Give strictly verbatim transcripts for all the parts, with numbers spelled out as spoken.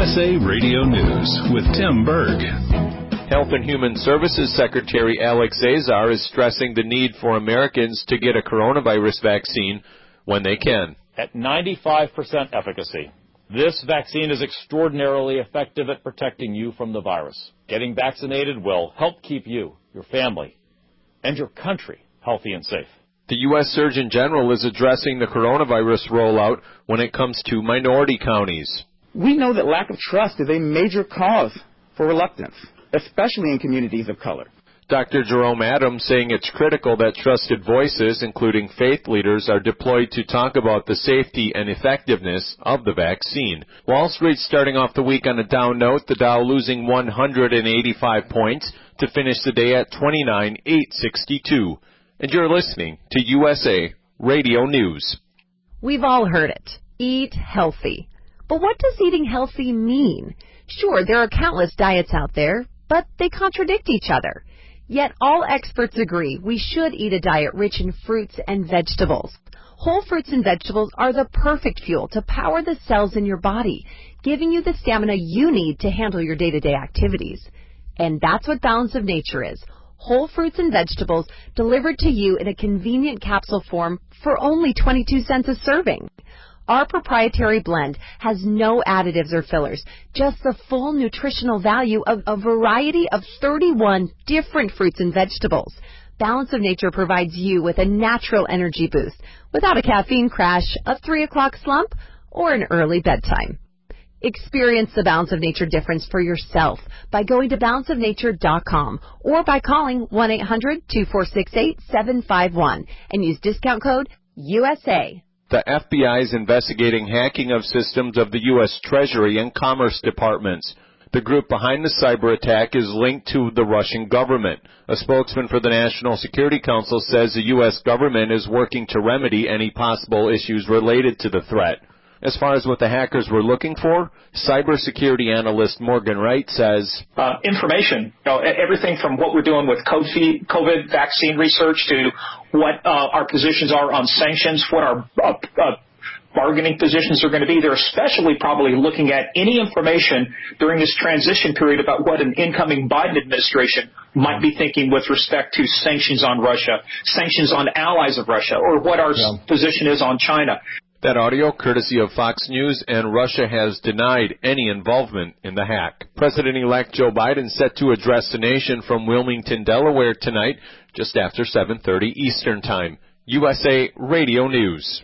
S A Radio News with Tim Berg. Health and Human Services Secretary Alex Azar is stressing the need for Americans to get a coronavirus vaccine when they can. At ninety-five percent efficacy, this vaccine is extraordinarily effective at protecting you from the virus. Getting vaccinated will help keep you, your family, and your country healthy and safe. The U S Surgeon General is addressing the coronavirus rollout when it comes to minority counties. We know that lack of trust is a major cause for reluctance, especially in communities of color. Doctor Jerome Adams saying it's critical that trusted voices, including faith leaders, are deployed to talk about the safety and effectiveness of the vaccine. Wall Street starting off the week on a down note, the Dow losing one hundred eighty-five points to finish the day at twenty-nine thousand eight hundred sixty-two. And you're listening to U S A Radio News. We've all heard it. Eat healthy. But what does eating healthy mean? Sure, there are countless diets out there, but they contradict each other. Yet all experts agree we should eat a diet rich in fruits and vegetables. Whole fruits and vegetables are the perfect fuel to power the cells in your body, giving you the stamina you need to handle your day-to-day activities. And that's what Balance of Nature is. Whole fruits and vegetables delivered to you in a convenient capsule form for only twenty-two cents a serving. Our proprietary blend has no additives or fillers, just the full nutritional value of a variety of thirty-one different fruits and vegetables. Balance of Nature provides you with a natural energy boost without a caffeine crash, a three o'clock slump, or an early bedtime. Experience the Balance of Nature difference for yourself by going to balance of nature dot com or by calling one eight hundred two four six eight seven five one and use discount code U S A. The F B I is investigating hacking of systems of the U S Treasury and Commerce Departments. The group behind the cyber attack is linked to the Russian government. A spokesman for the National Security Council says the U S government is working to remedy any possible issues related to the threat. As far as what the hackers were looking for, cybersecurity analyst Morgan Wright says, uh, information, you know, everything from what we're doing with COVID vaccine research to what uh, our positions are on sanctions, what our uh, uh, bargaining positions are going to be. They're especially probably looking at any information during this transition period about what an incoming Biden administration might be thinking with respect to sanctions on Russia, sanctions on allies of Russia, or what our yeah. position is on China. That audio courtesy of Fox News, and Russia has denied any involvement in the hack. President-elect Joe Biden set to address the nation from Wilmington, Delaware tonight, just after seven thirty Eastern Time. U S A Radio News.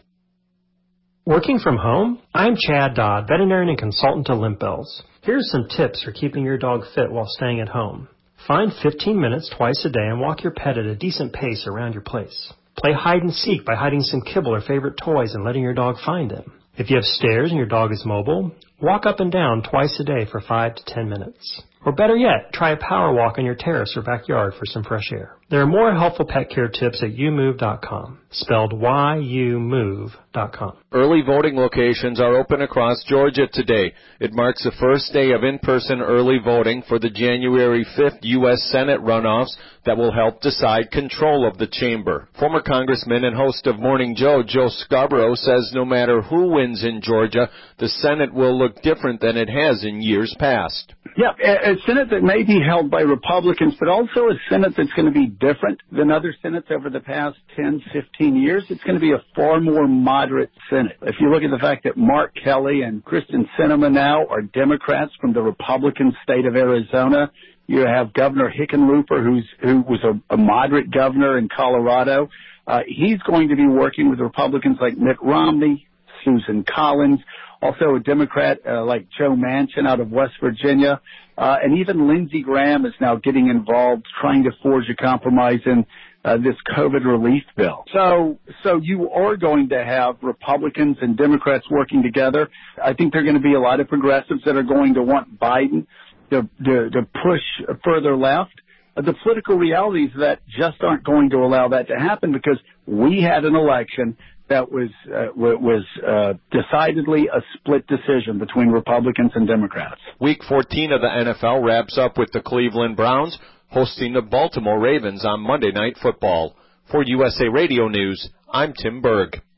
Working from home? I'm Chad Dodd, veterinarian and consultant to Limp Bells. Here's some tips for keeping your dog fit while staying at home. Find fifteen minutes twice a day and walk your pet at a decent pace around your place. Play hide and seek by hiding some kibble or favorite toys and letting your dog find them. If you have stairs and your dog is mobile, walk up and down twice a day for five to ten minutes. Or better yet, try a power walk on your terrace or backyard for some fresh air. There are more helpful pet care tips at you move dot com, spelled Y U move dot com. Early voting locations are open across Georgia today. It marks the first day of in-person early voting for the January fifth U S Senate runoffs that will help decide control of the chamber. Former Congressman and host of Morning Joe, Joe Scarborough, says no matter who wins in Georgia, the Senate will look different than it has in years past. Yeah, a Senate that may be held by Republicans, but also a Senate that's going to be different than other Senates over the past ten, fifteen years. It's going to be a far more moderate Senate. If you look at the fact that Mark Kelly and Kristen Sinema now are Democrats from the Republican state of Arizona, you have Governor Hickenlooper, who's who was a, a moderate governor in Colorado. Uh, he's going to be working with Republicans like Mitt Romney, Susan Collins, also a Democrat uh, like Joe Manchin out of West Virginia, uh, and even Lindsey Graham is now getting involved, trying to forge a compromise in uh, this COVID relief bill. So, so you are going to have Republicans and Democrats working together. I think there are going to be a lot of progressives that are going to want Biden to, to, to push further left. The political realities of that just aren't going to allow that to happen because we had an election that was uh, was uh, decidedly a split decision between Republicans and Democrats. Week fourteen of the N F L wraps up with the Cleveland Browns hosting the Baltimore Ravens on Monday Night Football. For U S A Radio News, I'm Tim Berg.